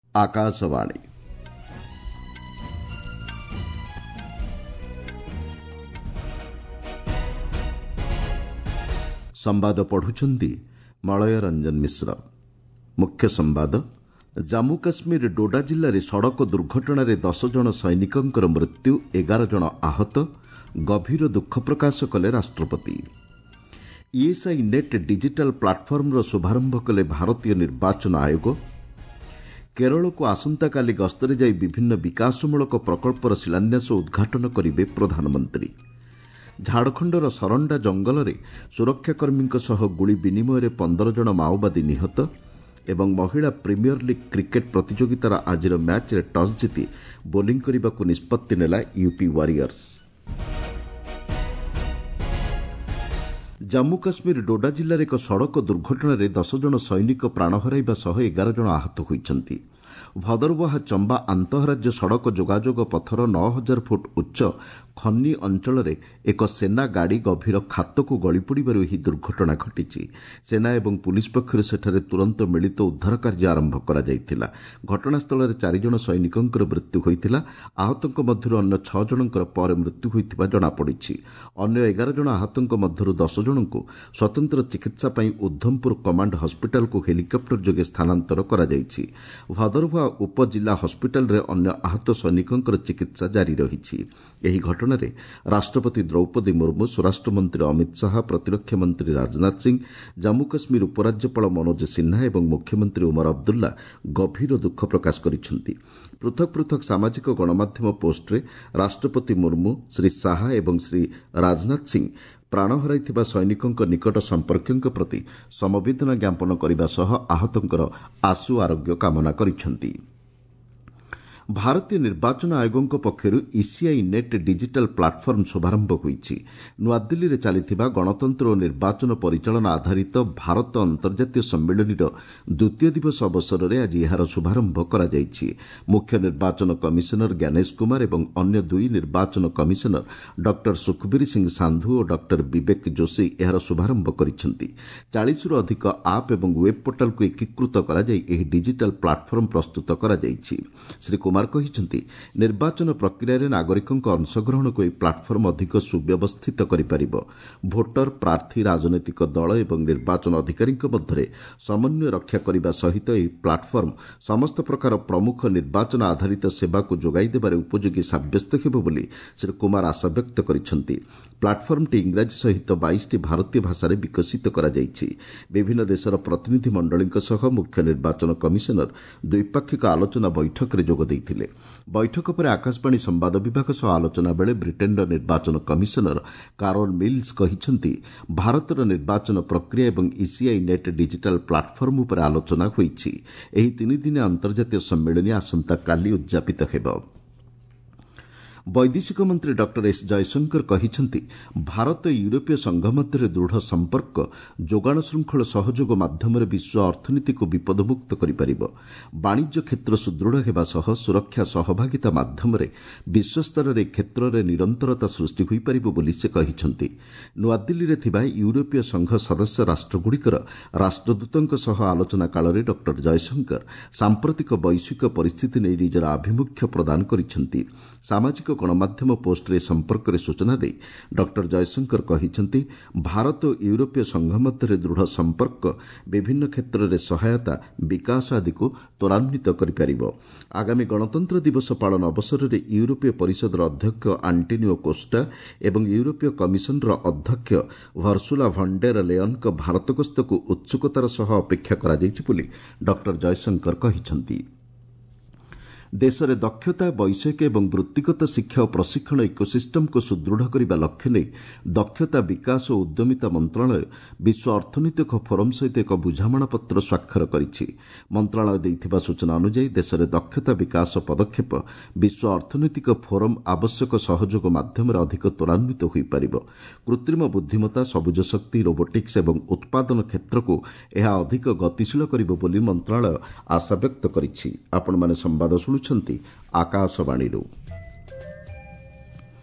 आकाशवाणी संवाद पढ़ुछंती मलय रंजन मिश्र। मुख्य संवाद जम्मू काश्मीर डोडा जिले में सड़क दुर्घटन 10 जन सैनिकों मृत्यु 11 जन आहत गभीर दुख प्रकाश कले राष्ट्रपति। ईएसआई नेट डिजिटल प्लाटफर्म शुभारंभ कले भारतीय निर्वाचन आयोग। केरल को आसंता काली गस्तरे जाई विभिन्न विकासमूलक प्रकल्पर शिलान्यास उद्घाटन करिवे प्रधानमंत्री। झाड़खंडर सरंडा जंगल में सुरक्षाकर्मी गुली विनिमय 15 जन माओवादी निहत एवं महिला प्रीमियर लीग क्रिकेट प्रतियोगितार आजिर मैच रे टॉस जीति बोलिंग करने को निष्पत्ति नेला यूपी वॉरियर्स। जम्मू काश्मीर डोडा जिले में एक सड़क दुर्घटन 10 जन सैनिक प्राण हराइबा सह 11 जन आहत होइछन्ति। भदरवाह चंबा आंतःराज्य सड़क जोगाजोग पथर 9000 फुट उच्च खन्नी अंचल एक सेना गाड़ी गभीर खात को गली पड़ू यह दुर्घटना घटी। सेना एवं पुलिस पक्षर सेठारे तुरंत मिलित उद्धार कार्य आरंभ करा जायतिला। घटनास्थल में 4 जन सैनिकों मृत्यु होइतिला। आहतों मध्य अन्य 6 जनकर पर मृत्यु होइतिबा जଣାपड़ी। अन्य 11 जन आहतों मध्य 10 जन को स्वतंत्र चिकित्सा पई उधमपुर कमांड हॉस्पिटल को हेलिकॉप्टर जोगे स्थानांतर करा जायछि। भदरवाह उपजिला हॉस्पिटल रे अन्य आहत सैनिकों चिकित्सा जारी रही। यही घटना राष्ट्रपति द्रौपदी मुर्मू, स्वराष्ट्र मंत्री अमित शाह, प्रतिरक्षा मंत्री राजनाथ सिंह, जम्मू काश्मीर उपराज्यपाल मनोज सिन्हा और मुख्यमंत्री उमर अब्दुल्ला गभीर दुख प्रकाश करिसेंति। पृथक पृथक सामाजिक गणमाध्यम पोस्टरे राष्ट्रपति मुर्मू, श्री शाह और श्री राजनाथ सिंह प्राण हराइथिबा सैनिकों निकट संपर्कों प्रति समवेदना ज्ञापन करने सह आहतों आशु आरोग्य कामना करिसेंति। भारतीय निर्वाचन आयोगों पक्षर ईसीआई नेट डिजिटल प्लाटफर्म शुभारंभ होईछि। नुआदिल्ली रे चलिथिबा गणतंत्र और निर्वाचन परिचालना आधारित भारत अंतर्जातीय सम्मेलनीर द्वितीय दिवस अवसर में आज यार शुभारंभ करा जायछि। मुख्य निर्वाचन कमिशनर ज्ञानेश कुमार और अन्य 2 निर्वाचन कमिशनर डॉ सुखबीर सिंह सांधु और डॉ विवेक जोशी यार शुभारंभ करिसेंति। 40 रु अधिक आप और वेब पोर्टाल को एकीकृत करा जाई एही डिजिटल प्लाटफर्म प्रस्तुत करा जायछि। श्री कुमार कहिसेंति निर्वाचन प्रक्रिया रे नागरिकों अंशग्रहण को प्लाटफर्म अधिक सुव्यवस्थित करिपारिबो। भोटर, प्रार्थी, राजनैतिक दल और निर्वाचन अधिकारी मध्य समन्वय रक्षा करने सहित यह प्लाटफर्म समस्त प्रकार प्रमुख निर्वाचन आधारित सेवा को जोगाई देबारे उपयोगी साब्यस्त हेबो बोली श्री कुमार आशा व्यक्त करिसेंति। प्लाटफर्मटी इंग्राजी सहित 22 भारतीय भाषा विकसित करा जायछि। विभिन्न देशर प्रतिनिधि मंडली सह मुख्य निर्वाचन कमिशनर द्विपाक्षिक आलोचना बैठक में जोग दैथिले। बैठक पर आकाशवाणी संवाद विभाग सह आलोचना बेले ब्रिटेनर निर्वाचन कमिशनर कारोल मिल्स कहिसेंति भारतर निर्वाचन प्रक्रिया और ईसीआई नेट डिजिटल प्लाटफर्म उपर आलोचना होईछि। एही 3 दिनिया अंतर्जातीय सम्मेलनी आसंता काली उद्यापित हेबो। वैदेशिक मंत्री डॉ एस जयशंकर कहिसेंति भारत यूरोपीय संघ मध्य दृढ़ संपर्क जोगाण श्रृंखल सहयोग माध्यम विश्व अर्थनीति को विपदमुक्त करिपारिबो। वाणिज्य क्षेत्र सुदृढ़ हेबा सह सुरक्षा सहभागिता माध्यम विश्वस्तर रे क्षेत्र रे निरंतरता सृष्टि होई परिबो बोली से कहिसेंति। नुआदिल्ली रे थिबा यूरोपीय संघ सदस्य राष्ट्रगुड़िकर राष्ट्रदूतों सह आलोचना काल रे डॉ जयशंकर सांप्रतिक वैश्विक परिस्थिति नै निजर आभिमुख्य प्रदान करिसेंति। सामाजिक गणमाध्यम पोस्ट रे संपर्क में सूचना दे डॉ जयशंकर कहिसेंति भारत और यूरोपीय संघ मध्य दृढ़ संपर्क विभिन्न क्षेत्र में सहायता विकास आदि को त्वरान्वित करिपारिबो। आगामी गणतंत्र दिवस पालन अवसर में यूरोपीय परिषदर अध्यक्ष आंटोनियो कोस्टा और यूरोपीय कमिशनर अध्यक्ष उर्सुला von der Leyen भारत गस्त को उत्सुकतार सह अपेक्षा करा जायछि बोली डॉ जयशंकर कहिसेंति। देश में दक्षता, वैषयिक और वृत्तिगत शिक्षा और प्रशिक्षण इकोसिस्टम को सुदृढ़ करने लक्ष्य नहीं दक्षता विकास और उद्यमिता मंत्रालय विश्व अर्थनैतिक फोरम सहित एक बुझामणा पत्र स्वाक्षर करिछि। मंत्रालय देइथिबा सूचना अनुसार देश में दक्षता विकास पदक्षेप विश्व अर्थनैतिक फोरम आवश्यक सहयोग माध्यम अधिक त्वरान्वित होई परिबो। कृत्रिम बुद्धिमत्ता, सबुज शक्ति, रोबोटिक्स और उत्पादन क्षेत्र को यह अधिक गतिशील करिबो बोली मंत्रालय आशा व्यक्त करिछि। आपण माने संवाद आकाशवाणी।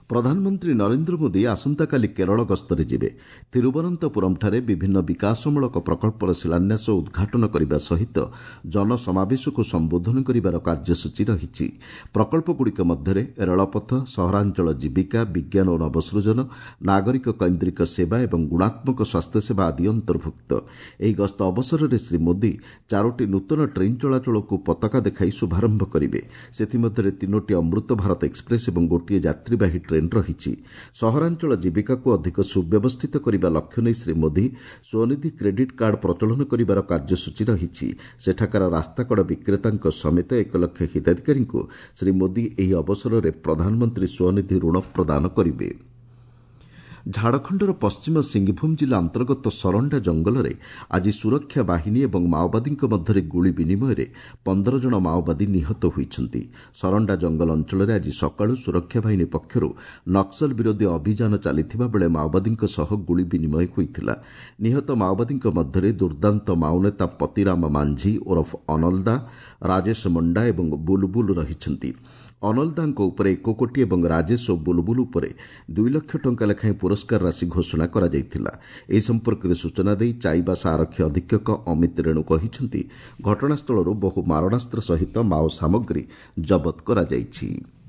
ପ୍ରଧାନମନ୍ତ୍ରୀ ନରେନ୍ଦ୍ର ମୋଦି ଆସନ୍ତାକାଲି କେରଳ ଗସ୍ତରେ ଯିବେ। ଥିରୁବନନ୍ତପୁରମ୍ଠାରେ ବିଭିନ୍ନ ବିକାଶମୂଳକ ପ୍ରକଳ୍ପର ଶିଳାନ୍ୟାସ ଓ ଉଦ୍ଘାଟନ କରିବା ସହିତ ଜନସମାବେଶକୁ ସମ୍ବୋଧନ କରିବାର କାର୍ଯ୍ୟସୂଚୀ ରହିଛି। ପ୍ରକଳ୍ପଗୁଡ଼ିକ ମଧ୍ୟରେ ରେଳପଥ, ସହରାଞ୍ଚଳ ଜୀବିକା, ବିଜ୍ଞାନ ଓ ନବସୃଜନ, ନାଗରିକ କୈନ୍ଦ୍ରିକ ସେବା ଏବଂ ଗୁଣାତ୍ମକ ସ୍ୱାସ୍ଥ୍ୟସେବା ଆଦି ଅନ୍ତର୍ଭୁକ୍ତ। ଏହି ଗସ୍ତ ଅବସରରେ ଶ୍ରୀ ମୋଦି 4ଟି ନୂତନ ଟ୍ରେନ୍ ଚଳାଚଳକୁ ପତାକା ଦେଖାଇ ଶୁଭାରମ୍ଭ କରିବେ। ସେଥିମଧ୍ୟରେ 3ଟି ଅମୃତ ଭାରତ ଏକ୍ସପ୍ରେସ୍ ଏବଂ ଗୋଟିଏ ଯାତ୍ରୀବାହୀ ଟ୍ରେନ୍ ରହିଛି। ସହରାଞ୍ଚଳ ଜୀବିକାକୁ ଅଧିକ ସୁବ୍ୟବସ୍ଥିତ କରିବା ଲକ୍ଷ୍ୟ ନେଇ ଶ୍ରୀ ମୋଦି ସ୍ୱନିଧି କ୍ରେଡିଟ୍ କାର୍ଡ ପ୍ରଚଳନ କରିବାର କାର୍ଯ୍ୟସୂଚୀ ରହିଛି। ସେଠାକାର ରାସ୍ତାକଡ଼ ବିକ୍ରେତାଙ୍କ ସମେତ 1 ଲକ୍ଷ ହିତାଧିକାରୀଙ୍କୁ ଶ୍ରୀ ମୋଦି ଏହି ଅବସରରେ ପ୍ରଧାନମନ୍ତ୍ରୀ ସ୍ୱନିଧି ଋଣ ପ୍ରଦାନ କରିବେ। ଝାଡ଼ଖଣ୍ଡର ପଶ୍ଚିମ ସିଂଭୂମ ଜିଲ୍ଲା ଅନ୍ତର୍ଗତ ସରଣ୍ଡା ଜଙ୍ଗଲରେ ଆଜି ସୁରକ୍ଷା ବାହିନୀ ଏବଂ ମାଓବାଦୀଙ୍କ ମଧ୍ୟରେ ଗୁଳି ବିନିମୟରେ 15 ଜଣ ମାଓବାଦୀ ନିହତ ହୋଇଛନ୍ତି। ସରଣ୍ଡା ଜଙ୍ଗଲ ଅଞ୍ଚଳରେ ଆଜି ସକାଳୁ ସୁରକ୍ଷା ବାହିନୀ ପକ୍ଷରୁ ନକ୍ସଲ ବିରୋଧୀ ଅଭିଯାନ ଚାଲିଥିବା ବେଳେ ମାଓବାଦୀଙ୍କ ସହ ଗୁଳି ବିନିମୟ ହୋଇଥିଲା। ନିହତ ମାଓବାଦୀଙ୍କ ମଧ୍ୟରେ ଦୁର୍ଦ୍ଦାନ୍ତ ମାଓନେତା ପତିରାମ ମାଂଝି ଓରଫ ଅନଲଦା, ରାଜେଶ ମୁଣ୍ଡା ଏବଂ ବୁଲବୁଲ ରହିଛନ୍ତି। ଅନଲଦାଙ୍କ ଉପରେ 1 କୋଟି ଏବଂ ରାଜେଶ ଓ ବୁଲବୁଲ ଉପରେ 2 ଲକ୍ଷ ଟଙ୍କା ଲେଖାଏଁ ପୁରସ୍କାର ରାଶି ଘୋଷଣା କରାଯାଇଥିଲା। ଏହି ସମ୍ପର୍କରେ ସୂଚନା ଦେଇ ଚାଇବାସା ଆରକ୍ଷୀ ଅଧୀକ୍ଷକ ଅମିତ ରେଣୁ କହିଛନ୍ତି, ଘଟଣାସ୍ଥଳରୁ ବହୁ ମାରଣାସ୍ତ୍ର ସହିତ ମାଓ ସାମଗ୍ରୀ ଜବତ କରାଯାଇଛି।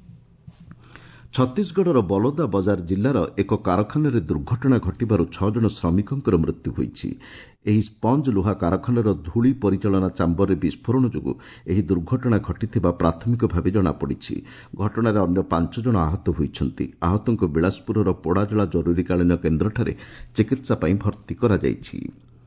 ଛତିଶଗଡ଼ର ବଲୋଦା ବଜାର ଜିଲ୍ଲାର ଏକ କାରଖାନାରେ ଦୁର୍ଘଟଣା ଘଟିବାରୁ 6 ଜଣ ଶ୍ରମିକଙ୍କର ମୃତ୍ୟୁ ହୋଇଛି। ଏହି ସ୍ପଞ୍ଜ ଲୁହା କାରଖାନାର ଧୂଳି ପରିଚାଳନା ଚାମ୍ବରରେ ବିସ୍ଫୋରଣ ଯୋଗୁଁ ଏହି ଦୁର୍ଘଟଣା ଘଟିଥିବା ପ୍ରାଥମିକ ଭାବେ ଜଣାପଡ଼ିଛି। ଘଟଣାରେ ଅନ୍ୟ 5 ଜଣ ଆହତ ହୋଇଛନ୍ତି। ଆହତଙ୍କୁ ବିଳାସପୁରର ପୋଡ଼ାଜଳା ଜରୁରୀକାଳୀନ କେନ୍ଦ୍ରଠାରେ ଚିକିତ୍ସା ପାଇଁ ଭର୍ତ୍ତି କରାଯାଇଛି।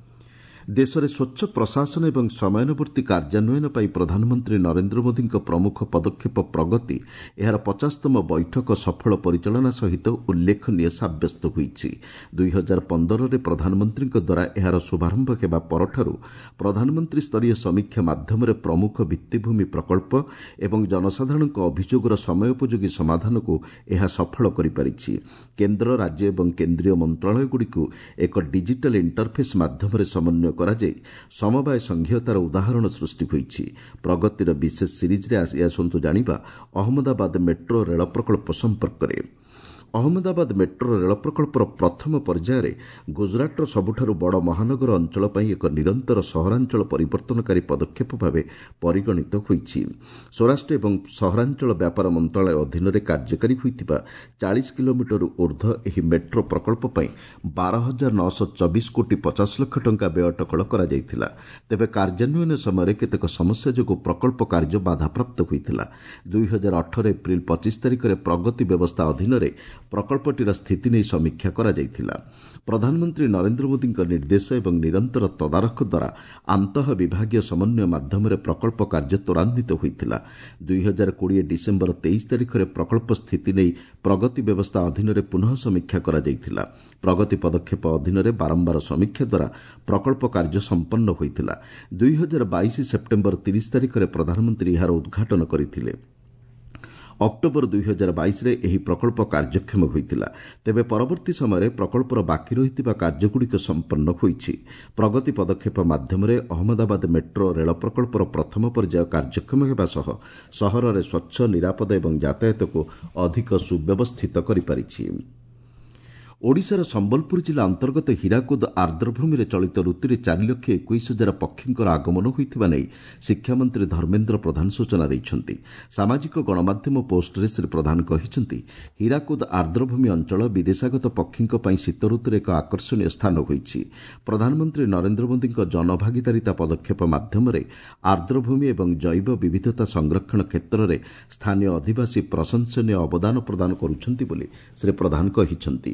ଦେଶରେ ସ୍ୱଚ୍ଛ ପ୍ରଶାସନ ଏବଂ ସମୟାନୁବର୍ତ୍ତୀ କାର୍ଯ୍ୟାନ୍ୱୟନ ପାଇଁ ପ୍ରଧାନମନ୍ତ୍ରୀ ନରେନ୍ଦ୍ର ମୋଦିଙ୍କ ପ୍ରମୁଖ ପଦକ୍ଷେପ ପ୍ରଗତି ଏହାର 50ତମ ବୈଠକ ସଫଳ ପରିଚାଳନା ସହିତ ଉଲ୍ଲେଖନୀୟ ସାବ୍ୟସ୍ତ ହୋଇଛି। 2015ରେ ପ୍ରଧାନମନ୍ତ୍ରୀଙ୍କ ଦ୍ୱାରା ଏହାର ଶୁଭାରମ୍ଭ ହେବା ପରଠାରୁ ପ୍ରଧାନମନ୍ତ୍ରୀ ସ୍ତରୀୟ ସମୀକ୍ଷା ମାଧ୍ୟମରେ ପ୍ରମୁଖ ଭିତ୍ତିଭୂମି ପ୍ରକଳ୍ପ ଏବଂ ଜନସାଧାରଣଙ୍କ ଅଭିଯୋଗର ସମୟୋପଯୋଗୀ ସମାଧାନକୁ ଏହା ସଫଳ କରିପାରିଛି। କେନ୍ଦ୍ର, ରାଜ୍ୟ ଏବଂ କେନ୍ଦ୍ରୀୟ ମନ୍ତ୍ରଣାଳୟଗୁଡ଼ିକୁ ଏକ ଡିଜିଟାଲ ଇଣ୍ଟରଫେସ୍ ମାଧ୍ୟମରେ ସମନ୍ୱୟ କରାଯାଇ ସମବାୟ ସଂଘୀୟତାର ଉଦାହରଣ ସୃଷ୍ଟି ହୋଇଛି। ପ୍ରଗତିର ବିଶେଷ ସିରିଜ୍ରେ ଆଜି ଆସନ୍ତୁ ଜାଣିବା ଅହମ୍ମଦାବାଦ ମେଟ୍ରୋ ରେଳ ପ୍ରକଳ୍ପ ସମ୍ପର୍କରେ। ଅହମ୍ମଦାବାଦ ମେଟ୍ରୋ ରେଳ ପ୍ରକଳ୍ପର ପ୍ରଥମ ପର୍ଯ୍ୟାୟରେ ଗୁଜରାଟର ସବୁଠାରୁ ବଡ଼ ମହାନଗର ଅଞ୍ଚଳ ପାଇଁ ଏକ ନିରନ୍ତର ସହରାଞ୍ଚଳ ପରିବର୍ତ୍ତନକାରୀ ପଦକ୍ଷେପ ଭାବେ ପରିଗଣିତ ହୋଇଛି। ସ୍ୱରାଷ୍ଟ୍ର ଏବଂ ସହରାଞ୍ଚଳ ବ୍ୟାପାର ମନ୍ତ୍ରଣାଳୟ ଅଧୀନରେ କାର୍ଯ୍ୟକାରୀ ହୋଇଥିବା 40 କିଲୋମିଟର ଊର୍ଦ୍ଧ୍ୱ ଏହି ମେଟ୍ରୋ ପ୍ରକଳ୍ପ ପାଇଁ 12,924 କୋଟି 50 ଲକ୍ଷ ଟଙ୍କା ବ୍ୟୟ ଅଟକଳ କରାଯାଇଥିଲା। ତେବେ କାର୍ଯ୍ୟାନ୍ୱୟନ ସମୟରେ କେତେକ ସମସ୍ୟା ଯୋଗୁଁ ପ୍ରକଳ୍ପ କାର୍ଯ୍ୟ ବାଧାପ୍ରାପ୍ତ ହୋଇଥିଲା। 2018 ଏପ୍ରିଲ 25 ତାରିଖରେ ପ୍ରଗତି ବ୍ୟବସ୍ଥା ଅଧୀନରେ ପ୍ରକଳ୍ପଟିର ସ୍ଥିତି ନେଇ ସମୀକ୍ଷା କରାଯାଇଥିଲା। ପ୍ରଧାନମନ୍ତ୍ରୀ ନରେନ୍ଦ୍ର ମୋଦିଙ୍କ ନିର୍ଦ୍ଦେଶ ଏବଂ ନିରନ୍ତର ତଦାରଖ ଦ୍ୱାରା ଆନ୍ତଃ ବିଭାଗୀୟ ସମନ୍ୱୟ ମାଧ୍ୟମରେ ପ୍ରକଳ୍ପ କାର୍ଯ୍ୟ ତ୍ୱରାନ୍ୱିତ ହୋଇଥିଲା। 2020 ଡିସେମ୍ବର 23 ତାରିଖରେ ପ୍ରକଳ୍ପ ସ୍ଥିତି ନେଇ ପ୍ରଗତି ବ୍ୟବସ୍ଥା ଅଧୀନରେ ପୁନଃ ସମୀକ୍ଷା କରାଯାଇଥିଲା। ପ୍ରଗତି ପଦକ୍ଷେପ ଅଧୀନରେ ବାରମ୍ବାର ସମୀକ୍ଷା ଦ୍ୱାରା ପ୍ରକଳ୍ପ କାର୍ଯ୍ୟ ସମ୍ପନ୍ନ ହୋଇଥିଲା। 2022 ସେପ୍ଟେମ୍ବର 30 ତାରିଖରେ ପ୍ରଧାନମନ୍ତ୍ରୀ ଏହାର ଉଦ୍ଘାଟନ କରିଥିଲେ। ଅକ୍ଟୋବର 2022ରେ ଏହି ପ୍ରକଳ୍ପ କାର୍ଯ୍ୟକ୍ଷମ ହୋଇଥିଲା। ତେବେ ପରବର୍ତ୍ତୀ ସମୟରେ ପ୍ରକଳ୍ପର ବାକି ରହିଥିବା କାର୍ଯ୍ୟଗୁଡ଼ିକ ସମ୍ପନ୍ନ ହୋଇଛି। ପ୍ରଗତି ପଦକ୍ଷେପ ମାଧ୍ୟମରେ ଅହମ୍ମଦାବାଦ ମେଟ୍ରୋ ରେଳ ପ୍ରକଳ୍ପର ପ୍ରଥମ ପର୍ଯ୍ୟାୟ କାର୍ଯ୍ୟକ୍ଷମ ହେବା ସହ ସହରରେ ସ୍ୱଚ୍ଛ, ନିରାପଦ ଏବଂ ଯାତାୟାତକୁ ଅଧିକ ସୁବ୍ୟବସ୍ଥିତ କରିପାରିଛି। ଓଡ଼ିଶାର ସମ୍ବଲପୁର ଜିଲ୍ଲା ଅନ୍ତର୍ଗତ ହୀରାକୁଦ ଆର୍ଦ୍ରଭୂମିରେ ଚଳିତ ଋତୁରେ 4,21,000 ପକ୍ଷୀଙ୍କର ଆଗମନ ହୋଇଥିବା ନେଇ ଶିକ୍ଷାମନ୍ତ୍ରୀ ଧର୍ମେନ୍ଦ୍ର ପ୍ରଧାନ ସୂଚନା ଦେଇଛନ୍ତି। ସାମାଜିକ ଗଣମାଧ୍ୟମ ପୋଷ୍ଟରେ ଶ୍ରୀ ପ୍ରଧାନ କହିଛନ୍ତି, ହୀରାକୁଦ ଆର୍ଦ୍ରଭୂମି ଅଞ୍ଚଳ ବିଦେଶାଗତ ପକ୍ଷୀଙ୍କ ପାଇଁ ଶୀତଋତୁରେ ଏକ ଆକର୍ଷଣୀୟ ସ୍ଥାନ ହୋଇଛି। ପ୍ରଧାନମନ୍ତ୍ରୀ ନରେନ୍ଦ୍ର ମୋଦିଙ୍କ ଜନଭାଗିଦାରିତା ପଦକ୍ଷେପ ମାଧ୍ୟମରେ ଆର୍ଦ୍ରଭୂମି ଏବଂ ଜୈବ ବିବିଧତା ସଂରକ୍ଷଣ କ୍ଷେତ୍ରରେ ସ୍ଥାନୀୟ ଅଧିବାସୀ ପ୍ରଶଂସନୀୟ ଅବଦାନ ପ୍ରଦାନ କରୁଛନ୍ତି ବୋଲି ଶ୍ରୀ ପ୍ରଧାନ କହିଛନ୍ତି।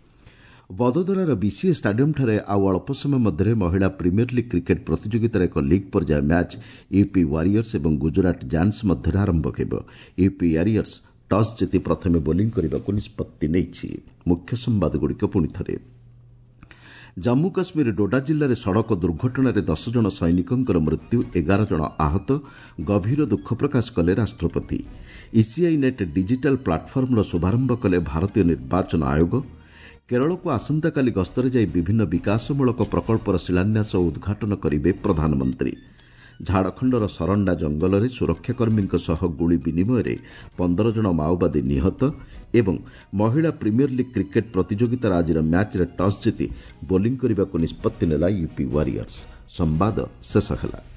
ବଦୋଦରାର ବିସିଏ ଷ୍ଟାଡିୟମ୍ଠାରେ ଆଉ ଅଳ୍ପ ସମୟ ମଧ୍ୟରେ ମହିଳା ପ୍ରିମିୟର ଲିଗ୍ କ୍ରିକେଟ୍ ପ୍ରତିଯୋଗିତାର ଏକ ଲିଗ୍ ପର୍ଯ୍ୟାୟ ମ୍ୟାଚ୍ ୟୁପି ୱାରିୟର୍ସ ଏବଂ ଗୁଜରାଟ ଜାୟାଣ୍ଟସ୍ ମଧ୍ୟରେ ଆରମ୍ଭ ହେବ। ୟୁପି ୱାରିୟର୍ସ ଟସ୍ ଜିତି ପ୍ରଥମେ ବୋଲିଂ କରିବାକୁ ନିଷ୍ପତ୍ତି ନେଇଛି। ମୁଖ୍ୟ ସମ୍ବାଦଗୁଡ଼ିକ ପୁଣିଥରେ। ଜମ୍ମୁ କାଶ୍ମୀର ଡୋଡା ଜିଲ୍ଲାରେ ସଡ଼କ ଦୁର୍ଘଟଣାରେ 10 ଜଣ ସୈନିକଙ୍କର ମୃତ୍ୟୁ, 11 ଜଣ ଆହତ, ଗଭୀର ଦୁଃଖ ପ୍ରକାଶ କଲେ ରାଷ୍ଟ୍ରପତି। ଇସିଆଇ ନେଟ୍ ଡିଜିଟାଲ ପ୍ଲାଟଫର୍ମର ଶୁଭାରମ୍ଭ କଲେ ଭାରତୀୟ ନିର୍ବାଚନ ଆୟୋଗ। କେରଳକୁ ଆସନ୍ତାକାଲି ଗସ୍ତରେ ଯାଇ ବିଭିନ୍ନ ବିକାଶମୂଳକ ପ୍ରକଳ୍ପର ଶିଳାନ୍ୟାସ ଓ ଉଦ୍ଘାଟନ କରିବେ ପ୍ରଧାନମନ୍ତ୍ରୀ। ଝାଡ଼ଖଣ୍ଡର ସରଣ୍ଡା ଜଙ୍ଗଲରେ ସୁରକ୍ଷାକର୍ମୀଙ୍କ ସହ ଗୁଳି ବିନିମୟରେ 15 ଜଣ ମାଓବାଦୀ ନିହତ ଏବଂ ମହିଳା ପ୍ରିମିୟର ଲିଗ୍ କ୍ରିକେଟ୍ ପ୍ରତିଯୋଗିତାର ଆଜିର ମ୍ୟାଚ୍ରେ ଟସ୍ ଜିତି ବୋଲିଂ କରିବାକୁ ନିଷ୍ପତ୍ତି ନେଲା ୟୁପି ୱାରିୟର୍ସ। ସମ୍ବାଦ ଶେଷ ହେଲା।